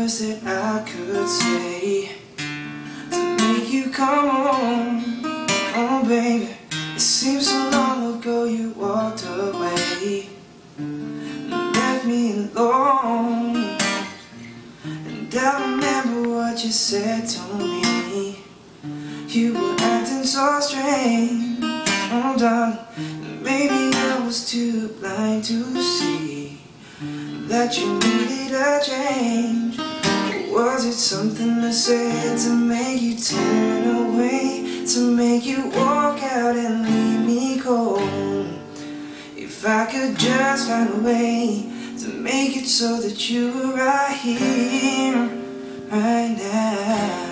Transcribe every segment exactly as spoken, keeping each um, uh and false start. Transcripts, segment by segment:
words that I could say to make you come home. Oh baby, it seems so long ago you walked away and left me alone. And I remember what you said to me. You were acting so strange, oh darling. Maybe I was too blind to see that you needed a change. Or was it something I said to make you turn away, to make you walk out and leave me cold? If I could just find a way to make it so that you were right here, right now.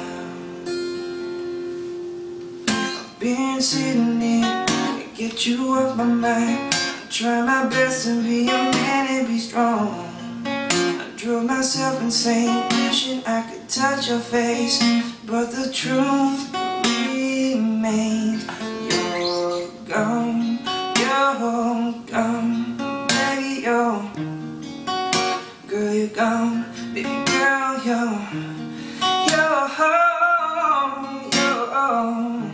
I've been sitting here to get you off my mind. I try my best to be a man and be strong. I drove myself insane, wishing I could touch your face, but the truth remains. You're gone, you're gone, baby, you're, girl, you're gone, baby girl, you're, you're home, you're home.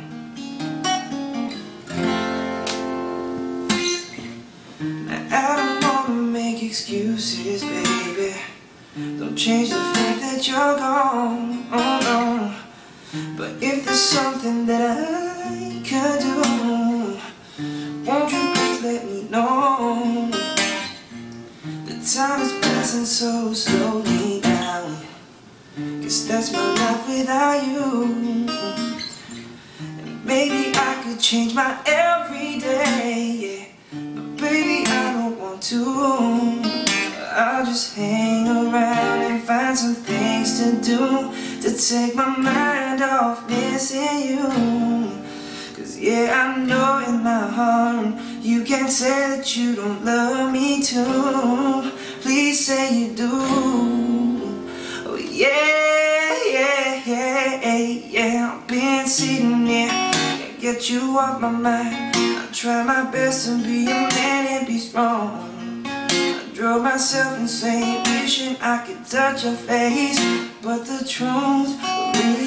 I don't wanna make excuses, baby. Don't change the fact that you're gone, oh no. But if there's something that I could do, won't you please let me know? The time is passing so slowly now, 'cause that's my life without you. And maybe I could change my everyday, yeah. Baby, I don't want to. I'll just hang around and find some things to do to take my mind off missing you. 'Cause yeah, I know in my heart you can't say that you don't love me too. Please say you do. Oh yeah, yeah, yeah, yeah. I've been sitting here, can't get you off my mind. I try my best to be a man and be strong. I drove myself insane, wishing I could touch your face, but the truth